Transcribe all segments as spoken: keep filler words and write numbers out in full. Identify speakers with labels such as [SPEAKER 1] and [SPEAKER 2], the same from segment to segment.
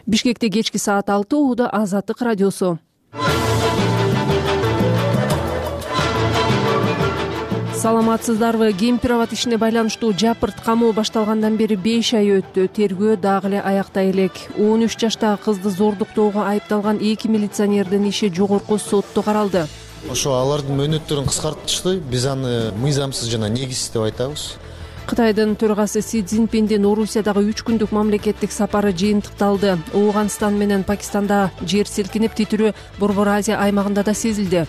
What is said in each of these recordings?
[SPEAKER 1] Бишкекте кечки саат алты ууда Азаттык радиосу. Саламатсыздарбы? Кемпир-абад ишине байланыштуу жапырт камоо башталгандан бери беш ай өттү. Тергөө дагы эле аяктай элек. он үч жаштагы кызды зордуктоого айыпталган эки милиционердин иши жогорку сотто каралды.
[SPEAKER 2] Ошо алардын мөөнөттөрүн кыскартышты. Биз аны мыйзамсыз жана негизсиз деп айтабыз.
[SPEAKER 1] Кытайдын төрагасы Си Цзиньпиндин Орусиядагы үч күндүк мамлекеттик сапары жыйынтыкталды. Ооганстан менен Пакистанда жер силкинип, титирөө Борбор Азия аймагында да сезилди.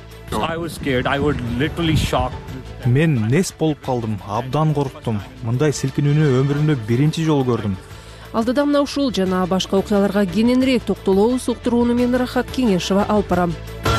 [SPEAKER 3] Мен нес болуп калдым, абдан корктум. Мындай силкинүүнү өмүрүмдө биринчи жолу көрдүм.
[SPEAKER 1] Алдыда мына ушул жана башка окуяларга кененирээк токтолобуз. Уктурууну мен Рахат Кеңешова алып барам.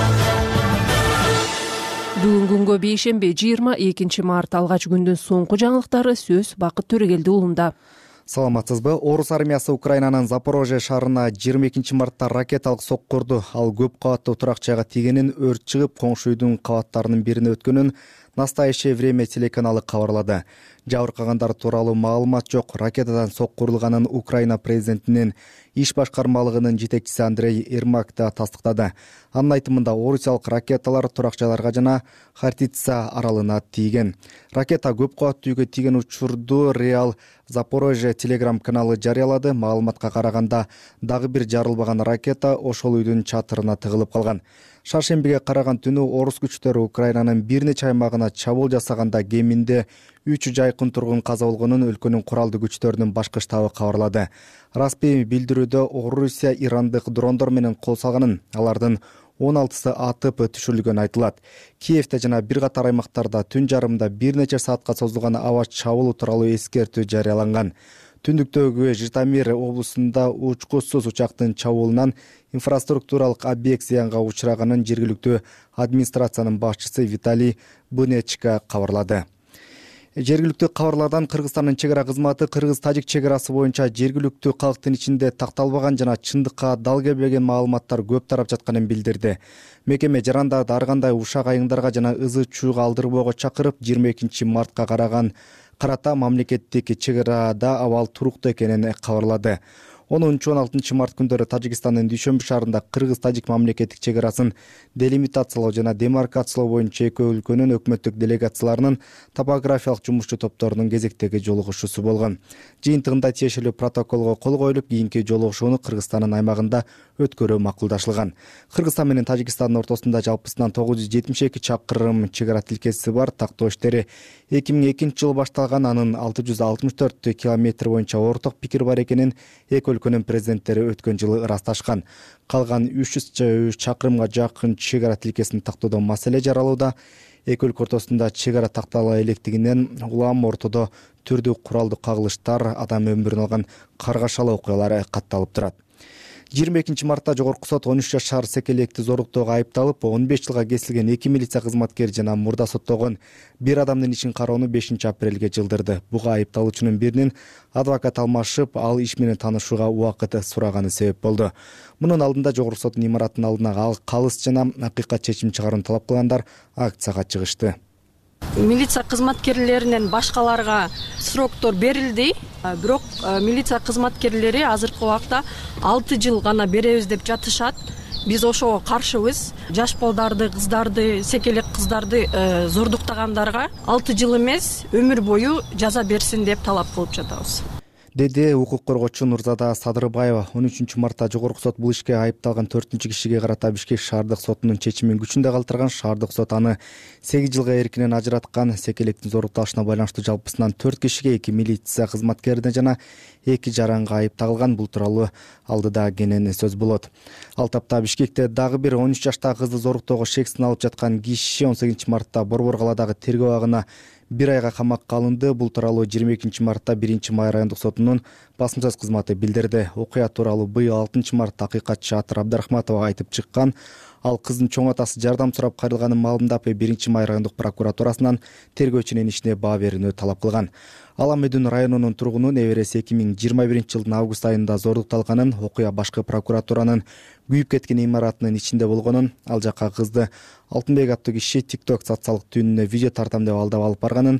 [SPEAKER 1] Бүгүн күнгө бейшемби жыйырма экинчи март алгач күндүн соңку жаңылыктары. Сөз Бакыт Төрөгелди уулунда.
[SPEAKER 4] Саламатсызбы? Орус армиясы Украинанын Запорожье шаарына жыйырма экинчи мартта ракеталык сок курду. Ал көп кабаттуу турак жайга тийгенин, өрт чыгып, коңшу үйдүн кабаттарынын бирине өткөнүн Настоящее время телеканалы кабарлады. Жабыркагандар тууралуу маалымат жок. Ракетадан сок курулганын Украина президентинин иш башкармалыгынын жетекчиси Андрей Ермак да тастыктады. Анын айтымында орусиялык ракеталар турак жайларга жана Хартица аралына тийген. Ракета көп кабаттуу үйгө тийген учурду Реал Запорожье телеграм каналы жарыялады. Маалыматка караганда дагы бир жарылбаган ракета ошол үйдүн чатырына тыгылып калган. Шаршембиге караган түнү орус күчтөрү Украинанын бир нече аймагына чабуул жасаганда кеминде үч жайкын тургун каза болгонун өлкөнүн куралдуу күчтөрүнүн башкы штабы кабарлады. Расмий билдирүүдө Орусия ирандык дрондор менен кол салганын, алардын он алтысы атып түшүрүлгөнү айтылат. Киевде жана бир катар аймактарда түн жарымында бир нече саатка созулган аба чабуулу тууралуу эскертүү жарыяланган. Түндүктөгү Житомир облусунда учкусуз учактын чабуулунан инфраструктуралык объект зыянга учраганын жергиликтүү администрациянын башчысы Виталий Бунечка кабарлады. Жергиликтүү кабарлардан Кыргызстандын чек ара кызматы кыргыз-тажик чек арасы боюнча жергиликтүү калктын ичинде такталбаган жана чындыкка дал келбеген маалыматтар көп тарап жатканын билдирди. Мекеме жарандарды ар кандай ушак айыңдарга жана ызы чууга алдырбоого чакырып, жыйырма экинчи мартка караган карата мамлекеттик чек арада абал туруктуу экенин кабарлады. онунчу он алтынчы март күндөрү Тажикстандын Дүйшөмбү шаарында кыргыз-тажик мамлекеттик чек арасын делимитациялоо жана демаркациялоо боюнча эки өлкөнүн өкмөттүк делегацияларынын топографиялык жумушчу топторунун кезектеги жолугушуусу болгон. Жыйынтыгында тиешелүү протоколго кол коюлуп, кийинки жолугушууну Кыргызстандын аймагында өткөрүү макулдашылган. Кыргызстан менен Тажикстандын ортосунда жалпысынан тогуз жүз жетимиш эки чакырым чек ара тилкеси бар. Тактоо иштери эки миң экинчи жылы башталган. Анын алты жүз алтымыш төрт километр боюнча орток пикир бар экенин эки өлкөнүн президенттери өткөн жылы ырасташкан. Калган үч жүз чакырымга жакын чек ара тилкесин тактоодо маселе жаралууда. Эки өлкө ортосунда чек ара тактала электигинен улам ортодо түрдүү куралдуу кагылыштар, адам өмүрүн алган каргашалуу окуялар катталып турат. жыйырма экинчи мартта жогорку сот он үч жашар секелекти зордуктоого айыпталып, он беш жылга кесилген эки милиция кызматкери жана мурда соттолгон бир адамдын ишин кароону бешинчи апрелге жылдырды. Буга айыпталуучунун биринин адвокат алмашып, ал иш менен таанышууга убакыт сураганы себеп болду. Мунун алдында жогорку соттун имаратынын алдына калыс жана акыйкат чечим чыгарууну талап кылгандар акцияга чыгышты.
[SPEAKER 5] Милиция кызматкерлеринен башкаларга сроктор берилди, бирок милиция кызматкерлери азыркы убакта алты жыл гана беребиз деп жатышат. Биз ошого каршыбыз. Жаш балдарды, кыздарды, секелек кыздарды зордуктагандарга алты жыл эмес, өмүр бою жаза берсин деп талап кылып жатабыз,
[SPEAKER 4] деди укук коргоочу Нурзада Садырбаева. он үчүнчү мартта жогорку сот бул ишке айыпталган төртүнчү кишиге карата Бишкек шаардык сотунун чечимин күчүндө калтырган. Шаардык сот аны сегиз жылга эркинен ажыраткан. Секелектин зордукталышына байланыштуу жалпысынан төрт кишиге, эки милиция кызматкерине жана эки жаранга айып тагылган. Бул тууралуу алдыда кенен сөз болот. Ал тапта Бишкекте дагы бир он үч жаштагы кызды зордуктоого шексин алып жаткан киши он сегизинчи мартта Борбор калаадагы тергөө абагына бир айга камакка алынды. Бул тууралуу жыйырма экинчи мартта биринчи май райондук сотунун басма сөз кызматы билдирди. Окуя тууралуу быйыл алтынчы мартта акыйкатчы Атыр Абдрахматова айтып чыккан. Ал кыздын чоң атасы жардам сурап кайрылганын маалымдап, биринчи май райондук прокуратурасынан тергөөчүнүн ишине баа берүүнү талап кылган. Ал Амедүн районунун тургуну небереси эки миң жыйырма биринчи жылдын август айында зордукталганын, окуя башкы прокуратуранын күйүп кеткен имаратынын ичинде болгонун, ал жакка кызды Алтынбек аттуу киши TikTok социалдык түйүнүнө видео тартам деп алдап алып барганын,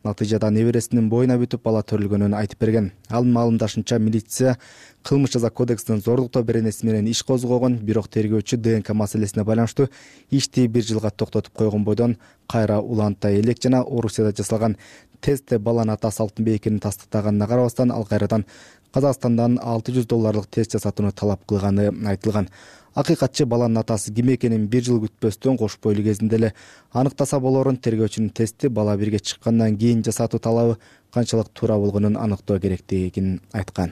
[SPEAKER 4] Натыйжада небересинин боюна бүтүп бала төрөлгөнүн айтып берген. Анын маалымдашынча милиция кылмыш жаза кодексинин зордуктоо беренеси менен иш козгогон, бирок тергөөчү ДНК маселесине байланыштуу ишти бир жылга токтотуп койгон бойдон кайра улантай элек жана Орусияда жасалган тестте баланын атасы Алтынбек экенин тастыктаганына карабастан ал кайрадан Казакстандан алты жүз долларлык тест жасатууну талап кылганы айтылган. Акыйкатчы баланын атасы ким экенин бир жыл күтпөстөн кош бойлуу кезинде эле аныктаса болорун, тергөөчүнүн тести бала бирге чыккандан кийин жасатуу талабы канчалык туура болгонун аныктоо керектигин айткан.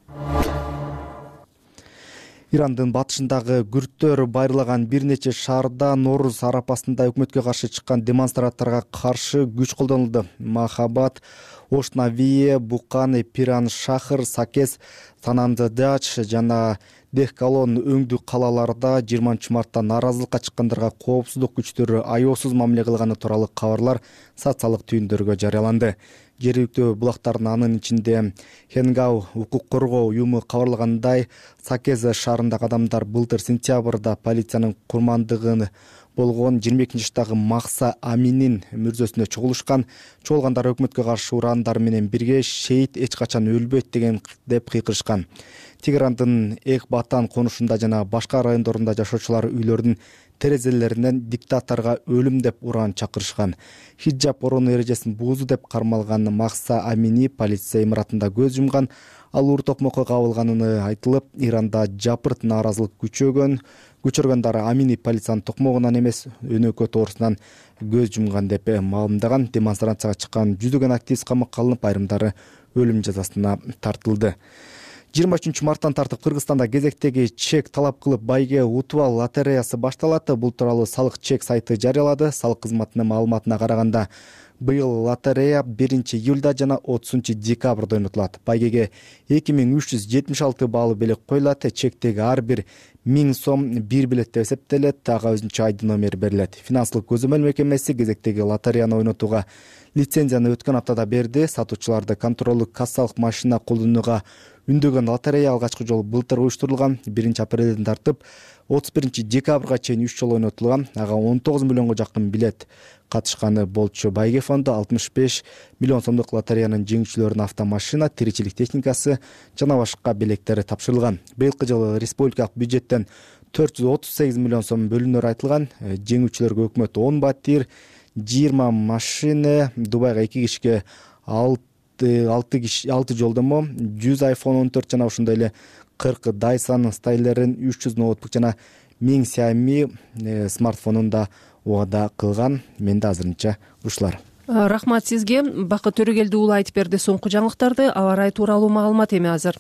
[SPEAKER 4] Ирандын батышындагы күрттөр байырлаган бир нече шаарда Нооруз арапасында өкмөткө каршы чыккан демонстранттарга каршы күч колдонулду. Махабат, Ошнавие, Букан, Пиран Шахыр, Сакес, Санандадач жана Дехкалон өңдүү калаларда жыйырманчы мартта нааразылыкка чыккандарга коопсуздук күчтөрү аеосуз мамиле кылганы тууралуу кабарлар социалдык түйүндөргө жарыяланды. Жергиликтүү булактардын анын ичинде Хенгау укук коргоо уюму кабарлагандай, Сакез шаарындагы адамдар былтыр сентябрда полициянын курмандыгын болгон жыйырма экинчи жаштагы Макса Аминин мүрзөсүнө чогулушкан. Чогулгандар өкмөткө каршы урандар менен бирге шейит эч качан өлбөйт деген деп кыйкырышкан. Тегерандын Экбатан конушунда жана башка райондорунда жашоочулар үйлөрдүн терезелеринен диктаторго өлүм деп уран чакырышкан. Хиджаб ороону эрежесин буузу деп кармалган Макса Амини полиция имаратында көз жумган. Ал уур токмокко кабылганын айтылып, Иранда жапырт нааразылык күчөгөн. Күчөргөндөр Амини полициянын токмогунан эмес, өнөкөт оорусунан көз жумган деп маалымдаган. Демонстрацияга чыккан жүздөгөн активист камакка алынып, айрымдары өлүм жазасына тартылды. жыйырма үчүнчү марттан тартып Кыргызстанда кезектеги чек талап кылып байге утуп ал лотереясы башталат. Бул тууралуу салык чек сайты жарыялады. Салык кызматынын маалыматына караганда, быйыл лотерея биринчи июлда жана отузунчу декабрда ойнотулат. Байгеге эки миң үч жүз жетимиш алты баалы белек коюлат. Чектеги ар бир миң сом бир билет деп эсептелет. Ага өзүнчө айдын номер берилет. Финансылык көзөмөл мекемеси кезектеги лотереяны ойнотууга лицензияны өткөн аптада берди. Сатуучуларды контролдук кассалык машина колдонууга үндөгөн лотерея алгачкы жолу былтыр уюштурулган. биринчи апрелден тартып отуз биринчи декабрга чейин үч жолу ойнотулган. Ага он тогуз миллионго жакын билет катышканы болчу. Байге фонду алтымыш беш миллион сомдук лотереянын жеңүүчүлөрүнө автомашина, тиричилик техникасы жана башка белектери тапшырылган. Быйылкы жылы республикалык бюджеттен төрт жүз отуз сегиз миллион сом бөлүнөрү айтылган. Жеңүүчүлөргө өкмөт он батир, жыйырма машина, Дубайга эки кишиге алты киши алты жолдомо, жүз айфон он төрт жана ошондой эле кырк Dyson Styler'ин, үч жүз ноутбук жана миң Xiaomi смартфонун да убада кылган. Менде азырынча ушулар.
[SPEAKER 1] Рахмат сизге. Бакыт Төрөгелди уулу айтып берди соңку жаңылыктарды. Аба ырайы тууралуу маалымат эми азыр.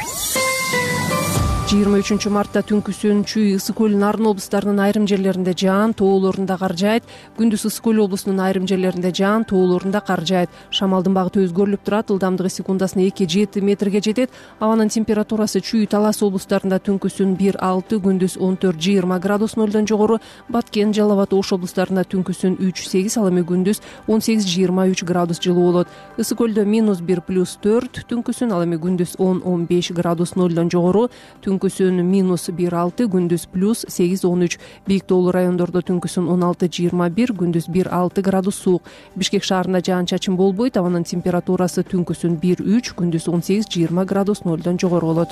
[SPEAKER 1] жыйырма үчүнчү мартта түнкүсүн Чүй, Ысык көл, Нарын облустарынын айрым жерлеринде жаан, тоолорунда кар жаайт. Күндүз Ысык көл облусунун айрым жерлеринде жаан, тоолорунда кар жаайт. Шамалдын багыты өзгөрүлүп турат. Ылдамдыгы секундасына эки жети метрге жетет. Абанын температурасы Чүй, Талас облустарында түнкүсүн бир алты, күндүз он төрт жыйырма градус нөлдөн жогору. Баткен, Жалал Абад, Ош облустарында түнкүсүн үч сегиз, ал эми күндүз он сегиз жыйырма үч градус жылуу болот. Ысык көлдө минус бир плюс төрт түнкүсүн, ал эми күндүз он он беш градус нөлдөн жогору. Түнкүсүн минус бир алты, күндүз плюс сегиз он үч. Бийик тоолуу райондордо түнкүсүн он алты жыйырма бир, күндүз бир алты градус суук. Бишкек шаарында жаан-чачын болбойт. Абанын температурасы түнкүсүн бир үч, күндүз он сегиз жыйырма градус нөлдөн жогору болот.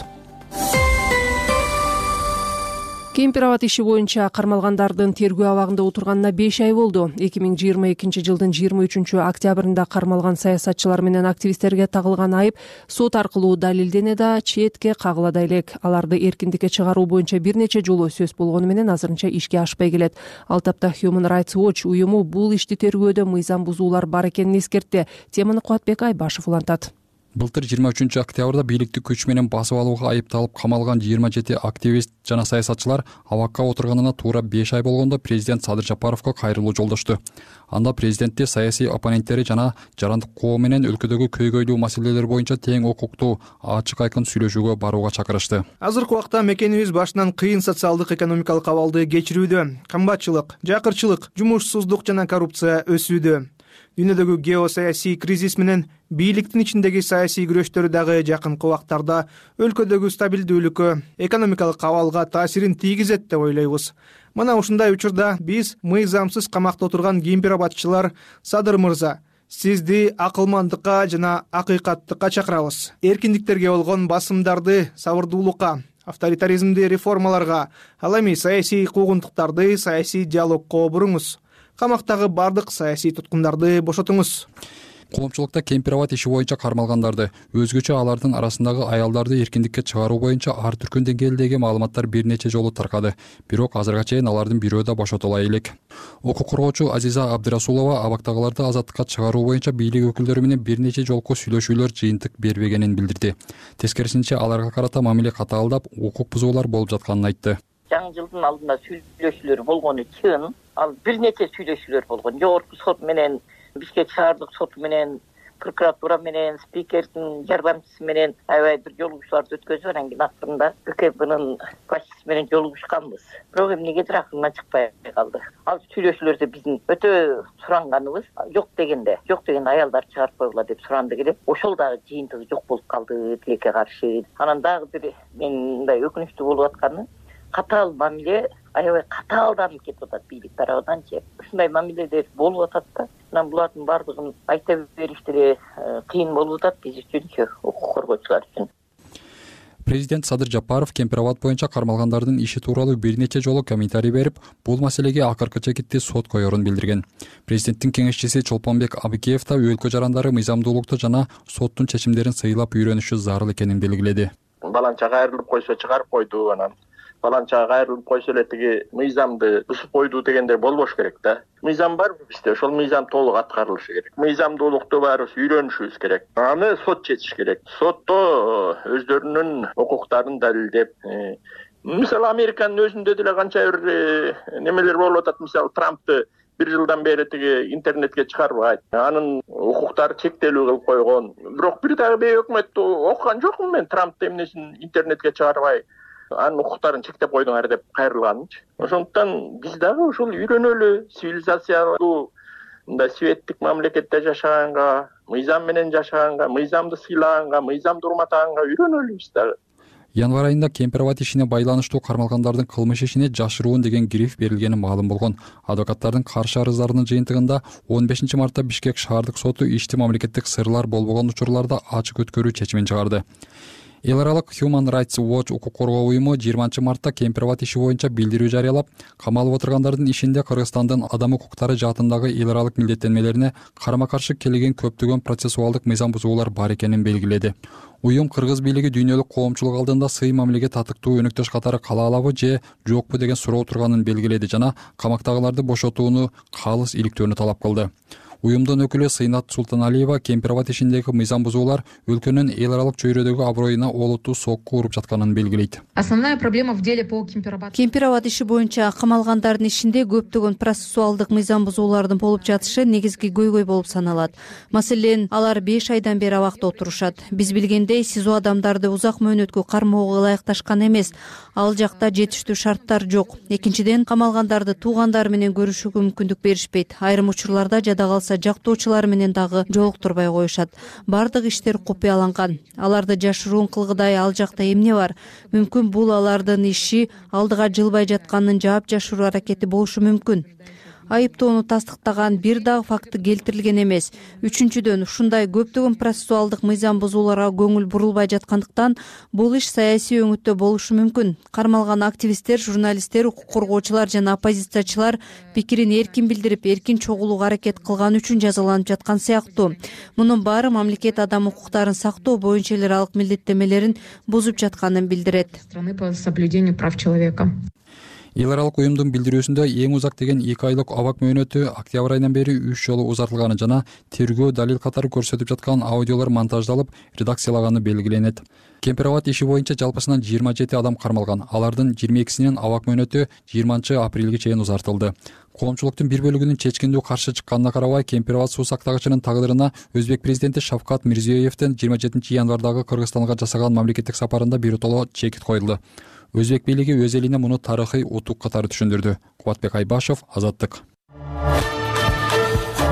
[SPEAKER 1] Кемпир абад иши боюнча кармалгандардын тергөө абагында отурганына беш ай болду. эки миң жыйырма экинчи жылдын жыйырма үчүнчү октябрында кармалган саясатчылар менен активисттерге тагылган айып сот аркылуу далилдене да четке кагыла да элек. Аларды эркиндикке чыгаруу боюнча бир нече жолу сөз болгону менен азырынча ишке ашпай келет. Ал тапта Human Rights Watch уюму бул ишти тергөөдө мыйзам бузуулар бар экенин эскертти. Теманы Кубатбек Айбашев улантат.
[SPEAKER 6] Былтыр жыйырма үчүнчү октябрда бийликти күч менен басып алууга айыпталып камалган жыйырма жети активист жана саясатчылар абакка отурганына туура беш ай болгондо президент Садыр Жапаровго кайрылуу жолдошту. Анда президентти саясий оппоненттери жана жарандык коо менен өлкөдөгү көйгөйлүү маселелер боюнча тең укуктуу ачык айкын сүйлөшүүгө барууга чакырышты.
[SPEAKER 7] Азыркы убакта мекенибиз башынан кыйын социалдык экономикалык абалды кечирүүдө. Кымбатчылык, жакырчылык, жумушсуздук жана коррупция өсүүдө. Дүйнөдөгү геосаясий кризис менен бийликтин ичиндеги саясий күрөштөр дагы жакынкы убактарда өлкөдөгү стабилдүүлүккө, экономикалык абалга таасирин тийгизет деп ойлойбуз. Мына ушундай учурда биз мыйзамсыз камакта отурган кемпир абадчылар Садыр мырза сизди акылмандыкка жана акыйкаттыкка чакырабыз. Эркиндиктерге болгон басымдарды сабырдуулукка, авторитаризмди реформаларга, ал эми саясий куугунтуктарды саясий диалогко буруңуз. Камактагы бардык саясий туткундарды бошотуңуз.
[SPEAKER 6] Коомчулукта кемпир-абад иши боюнча кармалгандарды, өзгөчө алардын арасындагы аялдарды эркиндикке чыгаруу боюнча ар түркүн деңгээлдеги маалыматтар бир нече жолу таркады. Бирок азырга чейин алардын бирөө да бошотула элек. Укук коргоочу Азиза Абдырасулова абактагыларды азаттыкка чыгаруу боюнча бийлик өкүлдөрү менен бир нече жолку сүйлөшүүлөр жыйынтык бербегенин билдирди. Тескерисинче аларга карата мамиле катаалдап, укук бузуулар болуп жатканын айтты.
[SPEAKER 8] Жаңы жылдын алдында сүйлөшүүлөр болгону чын. Ал бир нече сүйлөшүүлөр болгон. Жогорку сот менен, Бишкек шаардык соту менен, прокуратура менен, спикердин жардамчысы менен аябай бир жолугушууларды өткөзүп, анан кийин акырында ККБнын башчысы менен жолугушканбыз. Бирок эмнегедир акырына чыкпай калды. Ал сүйлөшүүлөрдө биздин өтө суранганыбыз жок дегенде, жок дегенде аялдар чыгарып койгула деп суранды келип, ошол дагы жыйынтыгы жок болуп калды тилекке каршы. Анан дагы бир мен мындай өкүнүчтүү болуп атканы, катаал мамиле аябай катаалданып кетип атат бийлик тарабынанчы. Ушундай мамилелер болуп атат да. Анан булардын бардыгын айта бериштери кыйын болуп атат биз үчүнчү, укук коргоочулар үчүн.
[SPEAKER 6] Президент Садыр Жапаров кемпир-абад боюнча кармалгандардын иши тууралуу бир нече жолу комментарий берип, бул маселеге акыркы чекитти сот коерун билдирген. Президенттин кеңешчиси Чолпонбек Абыкеев да өлкө жарандары мыйзамдуулукту жана соттун чечимдерин сыйлап үйрөнүшү зарыл экенин белгиледи.
[SPEAKER 9] Баланча кайрылып койсо чыгарып койду, анан баланча кайрылып койсо эле тиги мыйзамды бузуп койду дегендер болбош керек да. Мыйзам бар бизде, ошол мыйзам толук аткарылышы керек. Мыйзамдуулукту баарыбыз үйрөнүшүбүз керек. Аны сот чечиш керек. Сотто өздөрүнүн укуктарын далилдеп, мисалы Американын өзүндө деле канча бир немелер болуп атат. Мисалы Трампты бир жылдан бери тиги интернетке чыгарбайт. Анын укуктары чектелүү кылып койгон. Бирок бир дагы бейөкмөт окуган жокмун мен Трампты эмнесин интернетке чыгарбай, анын укуктарын чектеп койдуңар деп кайрылганынчы. Ошондуктан биз дагы ушул үйрөнөлү, цивилизациялуу мындай светтик мамлекетте жашаганга, мыйзам менен жашаганга, мыйзамды сыйлаганга, мыйзамды урматаганга үйрөнөлү биз дагы.
[SPEAKER 6] Январь айында кемпир-абад ишине байланыштуу кармалгандардын кылмыш ишине жашыруун деген гриф берилгени маалым болгон. Адвокаттардын каршы арыздарынын жыйынтыгында он бешинчи мартта Бишкек шаардык соту ишти мамлекеттик сырлар болбогон учурларда ачык өткөрүү чечимин чыгарды. Эл аралык Human Rights Watch укук коргоо уюму жыйырманчы мартта кемпир-абад иши боюнча билдирүү жарыялап, камалып отургандардын ишинде Кыргызстандын адам укуктары жаатындагы эл аралык милдеттенмелерине карама-каршы келген көптөгөн процессуалдык мыйзам бузуулар бар экенин белгиледи. Уюм кыргыз бийлиги дүйнөлүк коомчулук алдында сый мамилеге татыктуу өнөктөш катары кала алабы же жокпу деген суроо турганын белгиледи жана камактагыларды бошотууну калыс иликтөөнү талап кылды. Уюмдун өкүлү Сыйнат Султаналиева кемпир-абад ишиндеги мыйзам бузуулар өлкөнүн эл аралык чөйрөдөгү аброюна олуттуу сокку уруп жатканын белгилейт.
[SPEAKER 10] Основная проблема в деле по кемпир-абад.
[SPEAKER 11] Кемпир-абад иши боюнча камалгандардын ишинде көптөгөн процессуалдык мыйзам бузуулардын болуп жатышы негизги көйгөй болуп саналат. Маселен, алар беш айдан бери абакта отурушат. Биз билгендей, СИЗО адамдарды узак мөөнөткө кармоого ылайыкташкан эмес. Ал жакта жетиштүү шарттар жок. Экинчиден, камалгандарды туугандары менен көрүшүүгө мүмкүндүк беришпейт. Айрым учурларда жада калса жактоочулар менен дагы жолуктурбай коюшат. Бардык иштер купуяланган. Аларды жашыруун кылгыдай ал жакта эмне бар? Мүмкүн бул алардын иши алдыга жылбай жатканын жаап жашыруу аракети болушу мүмкүн. Айыптоону тастыктаган бир дагы факты келтирилген эмес. Үчүнчүдөн, ушундай көптөгөн процессуалдык мыйзам бузууларга көңүл бурулбай жаткандыктан бул иш саясий өңүттө болушу мүмкүн. Кармалган активисттер, журналисттер, укук коргоочулар жана оппозициячылар пикирин эркин билдирип, эркин чогулууга аракет кылган үчүн жазаланып жаткан сыяктуу. Мунун баары мамлекет адам укуктарын сактоо боюнча эл аралык милдеттенмелерин бузуп жатканын билдирет.
[SPEAKER 10] Страны по соблюдению прав человека.
[SPEAKER 6] Эл аралык уюмдун билдирүүсүндө эң узак деген эки айлык абак мөөнөтү октябрь айынан бери үч жолу узартылганы жана тергөө далил катары көрсөтүп жаткан аудиолор монтаждалып, редакцияланганы белгиленет. Кемпир-абад иши боюнча жалпысынан жыйырма жети адам кармалган. Алардын жыйырма экисинин абак мөөнөтү жыйырманчы апрелге чейин узартылды. Коомчулуктун бир бөлүгүнүн чечкиндүү каршы чыкканына карабай, кемпир-абад суу сактагычынын тагдырына Өзбек президенти Шавкат Мирзиёевдин жыйырма жетинчи январдагы Кыргызстанга жасаган мамлекеттик сапарында биротоло чекит коюлду. Өзбек бийлиги өз элине муну тарыхый утук катары түшүндүрдү. Кубатбек Айбашев, Азаттык.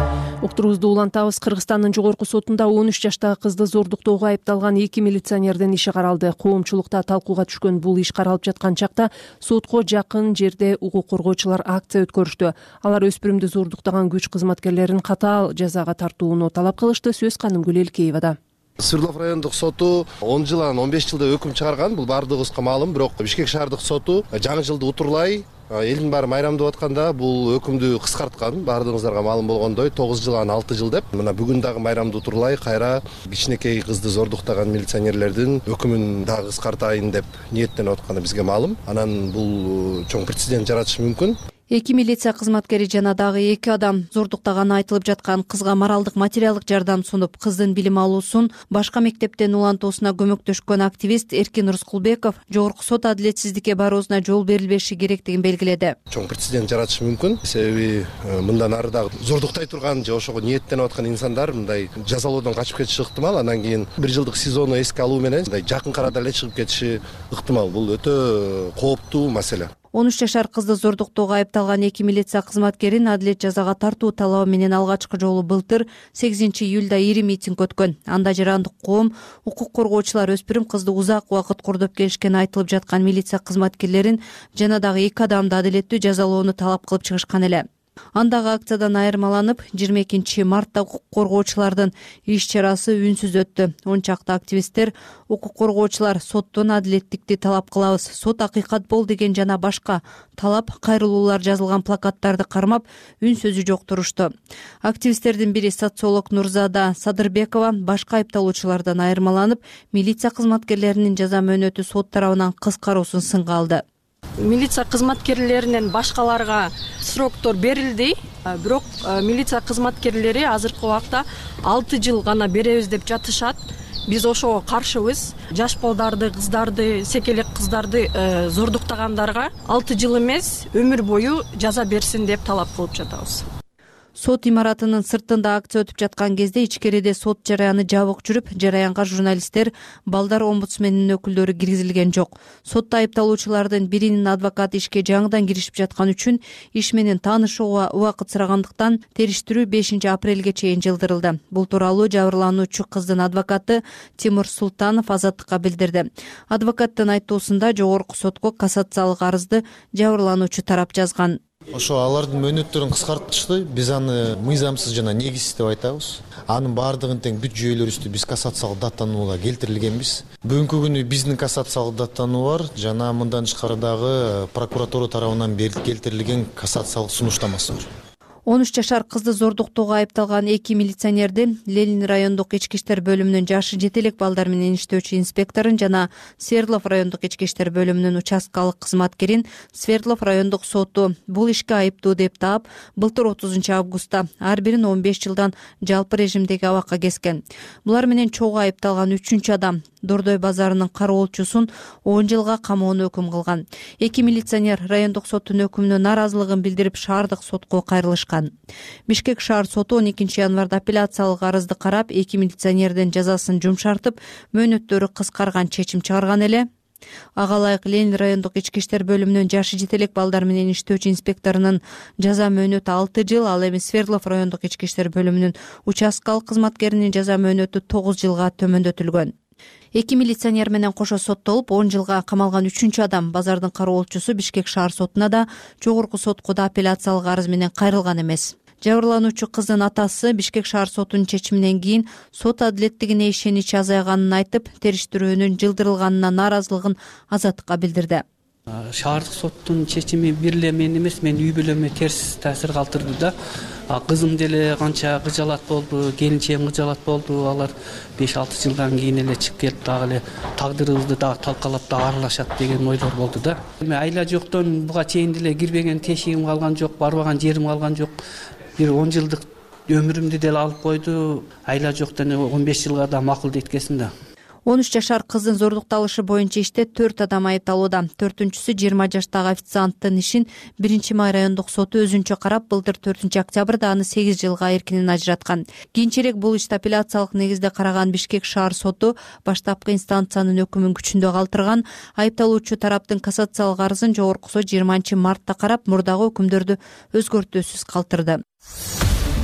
[SPEAKER 1] Уктуруубузду улантабыз. Кыргызстандын жогорку сотунда он үч жаштагы кызды зордуктоого айыпталган эки милиционердин иши каралды. Коомчулукта талкууга түшкөн бул иш каралып жаткан чакта сотко жакын жерде укук коргоочулар акция өткөрүштү. Алар өспүрүмдү зордуктаган күч кызматкерлерин катаал жазага тартууну талап кылышты. Сөз Канымгүл Элкеевада.
[SPEAKER 12] Свердлов райондук соту он жыл анан он беш жылда өкүм чыгарган. Бул баардыгыбызга маалым. Бирок Бишкек шаардык соту жаңы жылды утурлай элдин баары майрамдап атканда бул өкүмдү кыскарткан. Баардыгыңыздарга маалым болгондой тогуз жыл анан алты жыл деп. Мына бүгүн дагы майрамды утурлай кайра кичинекей кызды зордуктаган милиционерлердин өкүмүн дагы кыскартайын деп ниеттенип атканы бизге маалым. Анан бул чоң прецедент жаратышы мүмкүн.
[SPEAKER 11] Эки милиция кызматкери жана дагы эки адам зордуктаганы айтылып жаткан кызга моралдык материалдык жардам сунуп, кыздын билим алуусун башка мектептен улантуусуна көмөктөшкөн активист Эркин Рыскулбеков жогорку сот адилетсиздикке баруусуна жол берилбеши керектигин белгиледи.
[SPEAKER 12] Чоң прецедент жаратышы мүмкүн. Себеби мындан ары дагы зордуктай турган же ошого ниеттенип аткан инсандар мындай жазалоодон качып кетиши ыктымал. Анан кийин бир жылдык сизону эске алуу менен мындай жакын арада эле чыгып кетиши ыктымал. Бул өтө кооптуу маселе.
[SPEAKER 11] он үч жашар кызды зордуктоого айыпталган эки милиция кызматкерин адилет жазага тартуу талабы менен алгачкы жолу былтыр сегизинчи июлда ири митинг өткөн. Анда жарандык коом, укук коргоочулар өспүрүм кызды узак убакыт кордоп келишкени айтылып жаткан милиция кызматкерлерин жана дагы эки адамды адилеттүү жазалоону талап кылып чыгышкан эле. Андагы акциядан айырмаланып, жыйырма экинчи мартта укук коргоочулардын иш чарасы үнсүз өттү. Он чакты активисттер укук коргоочулар соттон адилеттикти талап кылабыз, сот акыйкат бол деген жана башка талап кайрылуулар жазылган плакаттарды кармап үнсөзү жок турушту. Активисттердин бири социолог Нурзада Садырбекова башка айыпталуучулардан айырмаланып, милиция кызматкерлеринин жаза мөөнөтү сот тарабынан кыскаруусун сынга алды.
[SPEAKER 5] Милиция кызматкерлеринен башкаларга сроктор берилди, бирок милиция кызматкерлери азыркы убакта алты жыл гана беребиз деп жатышат. Биз ошого каршыбыз. Жаш балдарды, кыздарды, секелек кыздарды зордуктагандарга алты жыл эмес, өмүр бою жаза берсин деп талап кылып жатабыз.
[SPEAKER 11] Сот имаратынын сыртында акция өтүп жаткан кезде ичкериде сот жараяны жабык жүрүп, жараянга журналисттер, балдар омбудсменинин өкүлдөрү киргизилген жок. Сотто айыпталуучулардын биринин адвокаты ишке жаңыдан киришип жаткан үчүн иш менен таанышууга убакыт сурагандыктан териштирүү бешинчи апрелге чейин жылдырылды. Бул тууралуу жабырлануучу кыздын адвокаты Тимур Султанов Азаттыкка билдирди. Адвокаттын айтуусунда жогорку сотко кассациялык арызды жабырлануучу тарап жазган.
[SPEAKER 2] Ошо алардын мөөнөттөрүн кыскартышты. Биз аны мыйзамсыз жана негизсиз деп айтабыз. Анын баардыгын тең бүт жүйөлөрүбүздү биз кассациялык даттанууга келтирилгенбиз. Бүгүнкү күнү биздин кассациялык даттануу бар жана мындан тышкары дагы прокуратура тарабынан келтирилген кассациялык сунуштамасы бар.
[SPEAKER 11] он үч жашар кызды зордуктоого айыпталган эки милиционердин Ленин райондук ички иштер бөлүмүнүн жашы жетелек балдар менен иштөөчү инспекторун жана Свердлов райондук ички иштер бөлүмүнүн участкалык кызматкерин Свердлов райондук соту бул ишке айыптуу деп таап, былтыр отузунчу августта ар бирин он беш жылдан жалпы режимдеги абакка кескен. Булар менен чогуу айыпталган үчүнчү адам Дордой базарынын кароолчусун он жылга камоону өкүм кылган. Эки милиционер райондук соттун өкүмүнө наразылыгын билдирип шаардык сотко кайрылышкан. Бишкек шаар соту он экинчи январда апелляциялык арызды карап, эки милиционердин жазасын жумшартып, мөөнөттөрү кыскарган чечим чыгарган эле. Ага ылайык Ленин райондук ички иштер бөлүмүнүн жашы жетелек балдар менен иштөөчү инспекторунун жаза мөөнөтү алты жыл, ал эми Свердлов райондук ички иштер бөлүмүнүн участкалык кызматкеринин жаза мөөнөтү тогуз жылга төмөндөтүлгөн. Эки милиционер менен кошо соттолуп, он жылга камалган үчүнчү адам базардын кароолчусу Бишкек шаар сотуна да, жогорку сотко да апелляциялык арыз менен кайрылган эмес. Жабырлануучу кыздын атасы Бишкек шаар сотунун чечиминен кийин сот адилеттигине ишеничи азайганын айтып, териштирүүнүн жылдырылганына нааразылыгын Азаттыкка билдирди.
[SPEAKER 13] Шаардык соттун чечими бир эле мен эмес, менин үй бүлөмө терс таасир калтырды да. Кызым деле канча кыжалат болду, келинчегим кыжалат болду. Алар беш алты жылдан кийин эле чыгып келип дагы эле тагдырыбызды дагы талкалап дагы аралашат деген ойлор болду да. Эми айла жоктон буга чейин деле кирбеген тешигим калган жок, барбаган жерим калган жок. Бир он жылдык өмүрүмдү деле алып койду. Айла жоктон он беш жылга да макул дейткесин да.
[SPEAKER 11] он үч жашар кыздын зордукталышы боюнча иште төрт адам айыпталууда. Төртүнчүсү жыйырма жаштагы официанттын ишин биринчи май райондук соту өзүнчө карап, былтыр төртүнчү октябрда аны сегиз жылга эркинен ажыраткан. Кийинчерээк бул ишти апелляциялык негизде караган Бишкек шаар соту баштапкы инстанциянын өкүмүн күчүндө калтырган. Айыпталуучу тараптын кассациялык арызын жогорку сот жыйырманчы мартта карап, мурдагы өкүмдөрдү өзгөртүүсүз калтырды.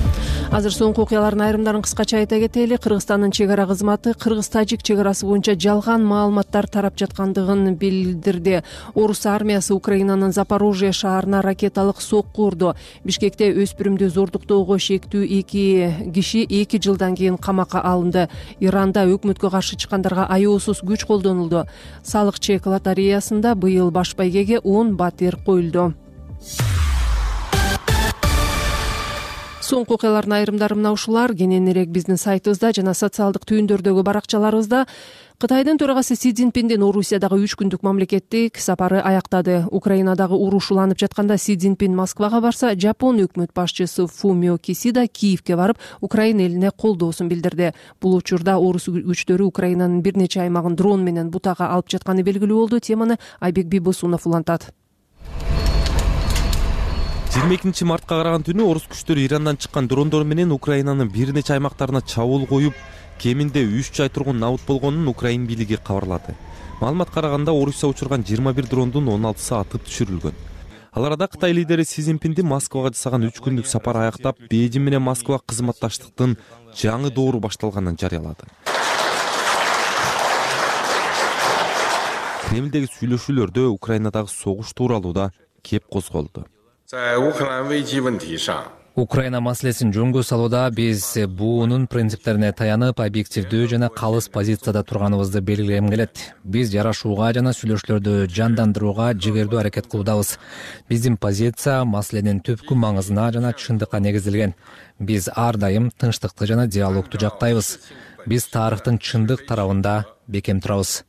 [SPEAKER 1] Азыр соңку окуялардын айрымдарын кыскача айта кетели. Кыргызстандын чек ара кызматы кыргыз-тажик чек арасы боюнча жалган маалыматтар тарап жаткандыгын билдирди. Орус армиясы Украинанын Запорожье шаарына ракеталык сокку урду. Бишкекте өспүрүмдү зордуктоого шектүү эки киши эки жылдан кийин камакка алынды. Иранда өкмөткө каршы чыккандарга аяосуз күч колдонулду. Салык чек лотереясында быйыл баш байгеге он батир коюлду. Соңку окуялардын айрымдары мына ушулар. Кененирээк биздин сайтыбызда жана социалдык түйүндөрдөгү баракчаларыбызда. Кытайдын төрагасы Си Цзиньпиндин Орусиядагы үч күндүк мамлекеттик сапары аяктады. Украинадагы уруш уланып жатканда Си Цзиньпин Москвага барса, Жапон өкмөт башчысы Фумио Кисида Киевке барып, Украина элине колдоосун билдирди. Бул учурда орус күчтөрү Украинанын бир нече аймагын дрон менен бутага алып жатканы белгилүү болду. Теманы Айбек Бибосунов улантат.
[SPEAKER 14] жыйырма экинчи мартка караган түнү орус күчтөрү Ирандан чыккан дрондор менен Украинанын бир нече аймактарына чабуул коюп, кеминде үч жай тургун набыт болгонун Украин бийлиги кабарлады. Маалыматка караганда Орусия учурган жыйырма бир дрондун он алтысы атып түшүрүлгөн. Ал арада Кытай лидери Си Цзиньпиндин Москвага жасаган үч күндүк сапары аяктап, Бейжиң менен Москва кызматташтыктын жаңы доору башталганын жарыялады. Кремлдеги сүйлөшүүлөрдө Украинадагы согуш тууралуу да кеп козголду.
[SPEAKER 15] Украина маселесин жөнгө салууда биз буунун принциптерине таянып, объективдүү жана калыс позицияда турганыбызды белгилегим келет. Биз жарашууга жана сүйлөшүүлөрдү жандандырууга жигердүү аракет кылуудабыз. Биздин позиция маселенин түпкү маңызына жана чындыкка негизделген. Биз ар дайым тынчтыкты жана диалогду жактайбыз. Биз тарыхтын чындык тарабында бекем турабыз.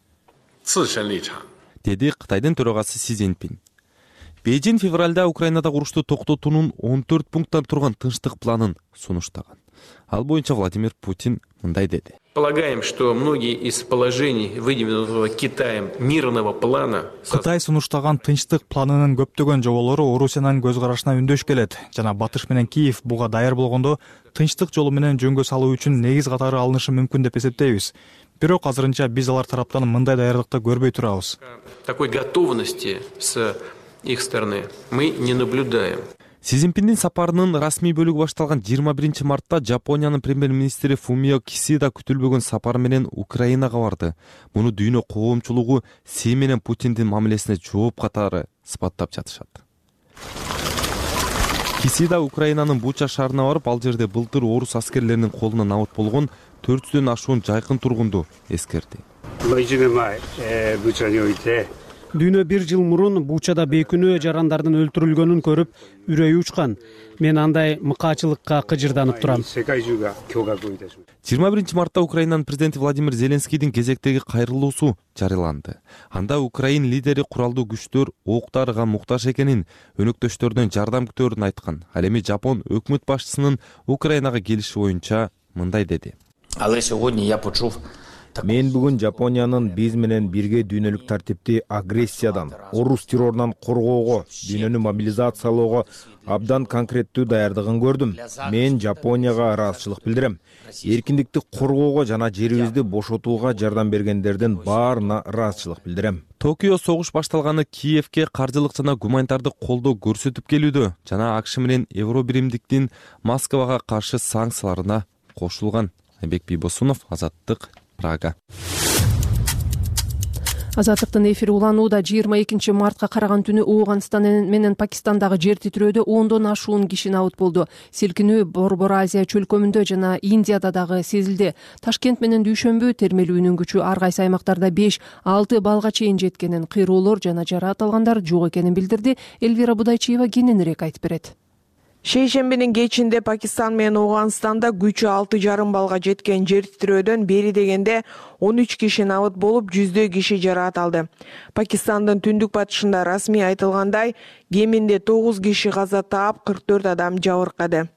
[SPEAKER 14] Деди Кытайдын төрагасы Си Цзиньпин. Бейжиң февралда Украинадагы урушту токтотуунун он төрт пункттан турган тынчтык планын сунуштаган. Ал боюнча Владимир Путин мындай деди.
[SPEAKER 16] Полагаем, что многие из положений выдвинутого Китаем мирного плана
[SPEAKER 3] Кытай сунуштаган тынчтык планынын көптөгөн жоболору Орусиянын көз карашына үндөш келет. Жана Батыш менен Киев буга даяр болгондо тынчтык жолу менен жөнгө салуу үчүн негиз катары алынышы мүмкүн деп эсептейбиз. Бирок азырынча биз алар тараптан мындай даярдыкты көрбөй турабыз.
[SPEAKER 16] Такой готовности с их стороны мы не наблюдаем.
[SPEAKER 14] Си Цзиньпиндин сапарынын расмий бөлүгү башталган жыйырма биринчи мартта Жапониянын премьер-министри Фумио Кисида күтүлбөгөн сапар менен Украинага барды. Муну дүйнө коомчулугу Си менен Путиндин мамилесине жооп катары сыпаттап жатышат. Кисида Украинанын Буча шаарына барып, ал жерде былтыр орус аскерлеринин колуна набыт болгон төрт жүздөн ашуун жайкын тургунду эскерди.
[SPEAKER 17] Дүйнө бир жыл мурун Бучада бейкүнөө жарандардын өлтүрүлгөнүн көрүп, үрөйү учкан. Мен андай мыкаачылыкка кыжырданып турам.
[SPEAKER 14] жыйырма биринчи мартта Украинанын президенти Владимир Зеленскийдин кезектеги кайрылуусу жарыяланды. Анда Украин лидери куралдуу күчтөр ок дарыга муктаж экенин, өнөктөштөрдөн жардам күтөөрүн айткан. Ал эми Жапон өкмөт башчысынын Украинага келиши боюнча мындай деди.
[SPEAKER 18] Мен бүгүн Жапониянын биз менен бирге дүйнөлүк тартипти агрессиядан, орус террорунан коргоого, дүйнөнү мобилизациялоого абдан конкреттүү даярдыгын көрдүм. Мен Жапонияга ыраазычылык билдирем. Эркиндикти коргоого жана жерибизди бошотууга жардам бергендердин баарына ыраазычылык билдирем.
[SPEAKER 14] Токио согуш башталганы Киевке каржылык жана гуманитардык колдоо көрсөтүп келүүдө жана АКШ менен Евробиримдиктин Москвага каршы санкцияларына кошулган. Айбек Бибосунов, Азаттык, Прага.
[SPEAKER 1] Азаттыктын эфири уланууда. Жыйырма экинчи мартка караган түнү Ооганстан менен Пакистандагы жер титирөөдө ондон ашуун киши набыт болду. Силкинүү Борбор Азия чөлкөмүндө жана Индияда дагы сезилди. Ташкент менен Дүйшөмбү термелүүнүн күчү ар кайсы аймактарда беш алты балга чейин жеткенин, кыйроолор жана жараат алгандар жок экенин билдирди. Элвира Будайчиева кененирээк айтып берет.
[SPEAKER 19] Шейшембинин кечинде Пакистан менен Ооганстанда күчү алты жарым балга жеткен жер титирөөдөн бери дегенде он үч киши набыт болуп, жүздөй киши жараат алды. Пакистандын түндүк батышында расмий айтылгандай, кеминде тогуз киши каза таап, кырк төрт адам жабыркады.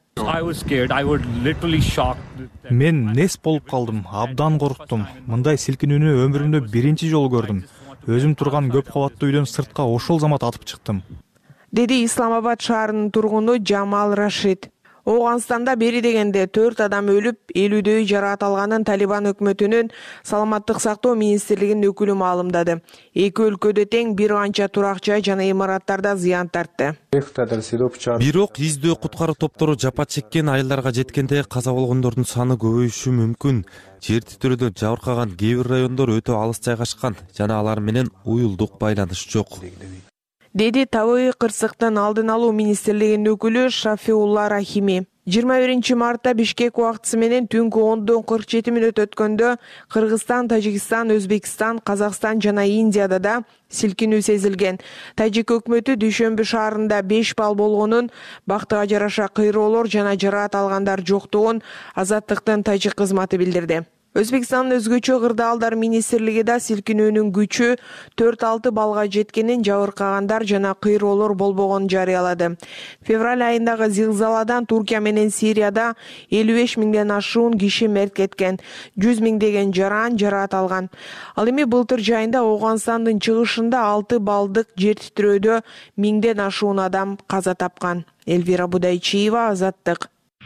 [SPEAKER 3] Мен нес болуп калдым, абдан корктум. Мындай силкинүүнү өмүрүмдө биринчи жолу көрдүм. Өзүм турган көп кабаттуу үйдөн сыртка ошол замат атып чыктым.
[SPEAKER 19] Деди Исламабад шаарынын тургуну Жамал Рашид. Ооганстанда бери дегенде төрт адам өлүп, элүүдөй жараат алганын Талибан өкмөтүнүн саламаттык сактоо министрлигинин өкүлү маалымдады. Эки өлкөдө тең бир канча турак жай жана имараттарда зыян тартты.
[SPEAKER 14] Бирок издөө куткаруу топтору жапа чеккен айылдарга жеткенде каза болгондордун саны көбөйүшү мүмкүн. Жер титирөөдө жабыркаган кээ бир райондор өтө алыс жайгашкан жана алар менен уюлдук байланыш жок,
[SPEAKER 19] деди табигый кырсыктын алдын алуу министрлигинин өкүлү Шафиулла Рахими. жыйырма биринчи мартта Бишкек убактысы менен түнкү ондон кырк жети мүнөт өткөндө Кыргызстан, Тажикстан, Өзбекстан, Казакстан жана Индияда да силкинүү сезилген. Тажик өкмөтү дүйшөмбү шаарында беш балл болгонун, бактыга жараша кыйроолор жана жараат алгандар жоктугун Азаттыктын тажик кызматы билдирди. Өзбекстандын өзгөчө кырдаалдар министрлиги да силкинүүнүн күчү төрт алты баллга жеткенин, жабыркагандар жана кыйроолор болбогонун жарыялады. Февраль айындагы зилзаладан Туркия менен Сирияда элүү беш миңден ашуун киши мерт кеткен, жүз миңдеген жаран жараат алган. Ал эми былтыр жайында Ооганстандын чыгышында алты баллдык жер титирөөдө миңден ашуун адам каза тапкан. Элвира Будайчиева, Азаттык.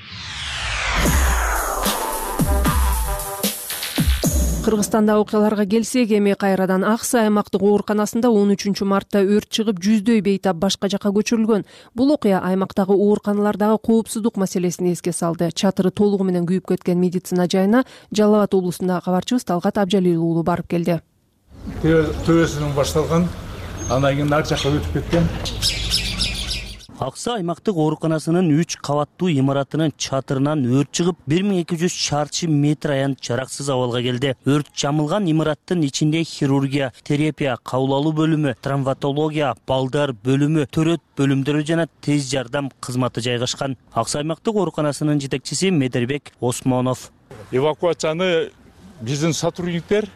[SPEAKER 1] Кыргызстанда окуяларга келсек, эми кайрадан Аксы аймактык ооруканасында он үчүнчү мартта өрт чыгып, жүздөй бейтап башка жакка көчүрүлгөн. Бул окуя аймактагы ооруканалардагы коопсуздук маселесин эске салды. Чатыры толугу менен күйүп кеткен медицина жайына Жалал Абад облусундагы кабарчыбыз Талгат Абжалил уулу барып келди.
[SPEAKER 20] Төбөсүнөн башталган, андан кийин ар жакка өтүп кеткен.
[SPEAKER 21] Аксы аймактык ооруканасынын үч кабаттуу имаратынын чатырынан өрт чыгып, бир миң эки жүз чарчы метр аянт жараксыз абалга келди. Өрт жамылган имараттын ичинде хирургия, терапия, кабыл алуу бөлүмү, травматология, балдар бөлүмү, төрөт бөлүмдөрү жана тез жардам кызматы жайгашкан. Аксы аймактык ооруканасынын жетекчиси Медербек Осмонов.
[SPEAKER 20] Эвакуацияны биздин сотрудниктер,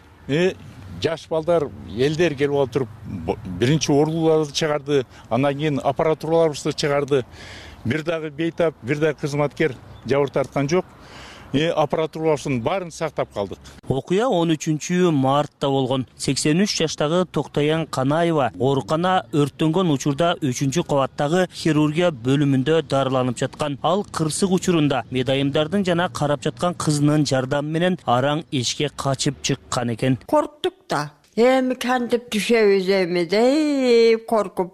[SPEAKER 20] жаш балдар, элдер келип алып туруп, биринчи ооруларды чыгарды, андан кийин аппаратураларыбызды чыгарды. Бир дагы бейтап, бир дагы кызматкер жабыр тарткан жок. Аппаратураларыбыздын баарын сактап калдык.
[SPEAKER 21] Окуя он үчүнчү мартта болгон. сексен үч жаштагы Токтаян Канаева оорукана өрттөнгөн учурда үчүнчү кабаттагы хирургия бөлүмүндө дарыланып жаткан. Ал кырсык учурунда медайымдардын жана карап жаткан кызынын жардамы менен араң эшикке качып чыккан экен.
[SPEAKER 22] Корктук да. Эми кантип түшөбүз эми деп коркуп.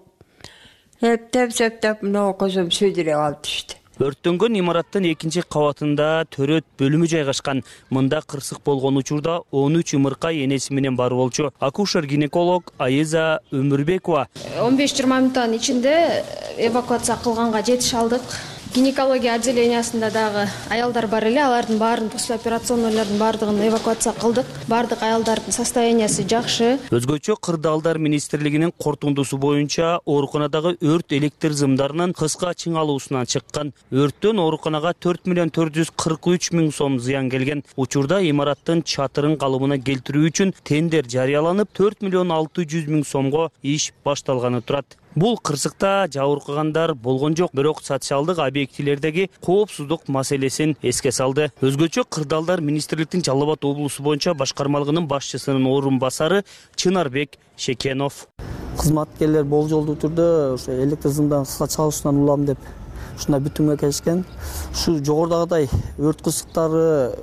[SPEAKER 22] Эптеп-септеп мына көзүм сүйдүрө калды иште.
[SPEAKER 21] Өрттөнгөн имараттын экинчи кабатында төрөт бөлүмү жайгашкан. Мында кырсык болгон учурда он үч ымырка энеси менен бар болчу. Акушер-гинеколог Айза Өмүрбекова.
[SPEAKER 23] он беш жыйырма мүнөттүн ичинде эвакуация кылганга жетише алдык. Гинекология отделениясында дагы аялдар бар эле, алардын баарын послеоперационныйлардын баардыгын эвакуация кылдык. Баардык аялдардын состояниясы жакшы.
[SPEAKER 21] Өзгөчө кырдаалдар министрлигинин корутундусу боюнча ооруканадагы өрт электр зымдарынын кыска чыңалуусунан чыккан. Өрттөн ооруканага төрт миллион төрт жүз кырк үч миң сом зыян келген. Учурда имараттын чатырын калыбына келтирүү үчүн тендер жарыяланып, төрт миллион алты жүз миң сомго иш башталганы турат. Бул кырсыкта жабыркагандар болгон жок, бирок социалдык объектилердеги коопсуздук маселесин эске салды. Өзгөчө кырдаалдар министрликтин Жалал Абад облусу боюнча башкармалыгынын башчысынын орун басары Чынарбек Шекенов.
[SPEAKER 24] Кызматкерлер болжолдуу түрдө ошо электр зымдарын кыска чыгарышынан улам деп ушундай бүтүмгө келишкен. Ушу жогорудагыдай өрт кырсыктары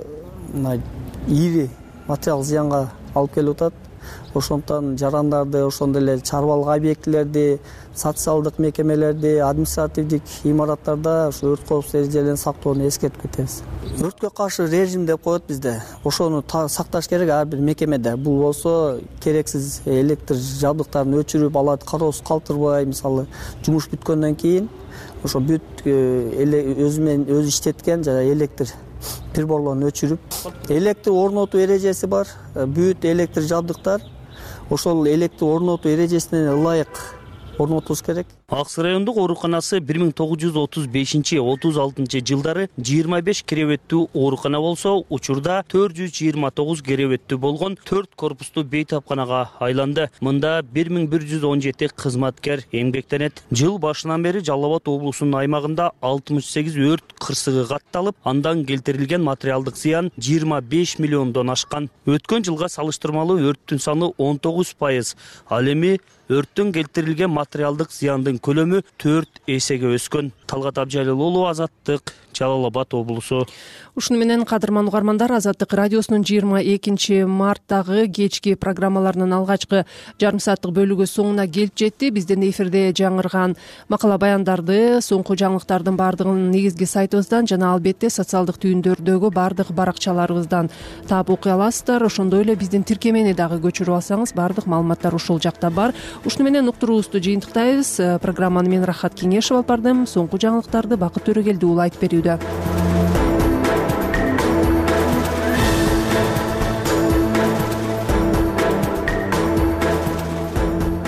[SPEAKER 24] ири материал зыянга алып келип атат. Ошондон жарандарды, ошондой эле чарбалык объектилерди, социалдык мекемелерди, административдик имараттарда ушу өрт коопсуздук эрежелерин сактоону эскертип кетебиз. Өрткө каршы режим деп коет бизде. Ошону сакташ керек ар бир мекемеде. Бул болсо керексиз электр жабдыктарын өчүрүп, аларды кароосуз калтырбай, мисалы, жумуш бүткөндөн кийин ошо бүт өзү менен өзү иштеткен жана электр приборлорун өчүрүп, электр орнотуу эрежеси бар. Бүт электр жабдыктар ошол электр орнотуу эрежесине ылайык орнотулуш керек.
[SPEAKER 21] Аксы райондук ооруканасы бир миң тогуз жүз отуз бешинчи — отуз алтынчы жылдары жыйырма беш керебеттүү оорукана болсо, учурда төрт жүз жыйырма тогуз керебеттүү болгон төрт корпустуу бейтапканага айланды. Мында бир миң бир жүз он жети кызматкер эмгектенет. Жыл башынан бери Жалал Абад облусунун аймагында алтымыш сегиз өрт кырсыгы катталып, андан келтирилген материалдык зыян жыйырма беш миллиондон ашкан. Өткөн жылга салыштырмалуу өрттүн саны он тогуз пайыз. Ал эми өрттөн келтирилген материалдык зыяндын көлөмү төрт эсеге өскөн. Талгат Абжалил уулу, Азаттык, Жалал Абад облусу.
[SPEAKER 1] Ушуну менен кадырман угармандар, Азаттык радиосунун жыйырма экинчи марттагы кечки программаларынын алгачкы жарым сааттык бөлүгү соңуна келип жетти. Бизден эфирде жаңырган макала баяндарды, соңку жаңылыктардын баардыгын негизги сайтыбыздан жана албетте социалдык түйүндөрдөгү баардык баракчаларыбыздан таап окуй аласыздар. Ошондой эле биздин тиркемени дагы көчүрүп алсаңыз, баардык маалыматтар ушул жакта бар. Ушуну менен уктуруубузду жыйынтыктайбыз. Программаны мен Рахат Кеңешев алып бардым. Соңку жаңылыктарды Бакыт Төрөгелди уулу айтып берүүдө.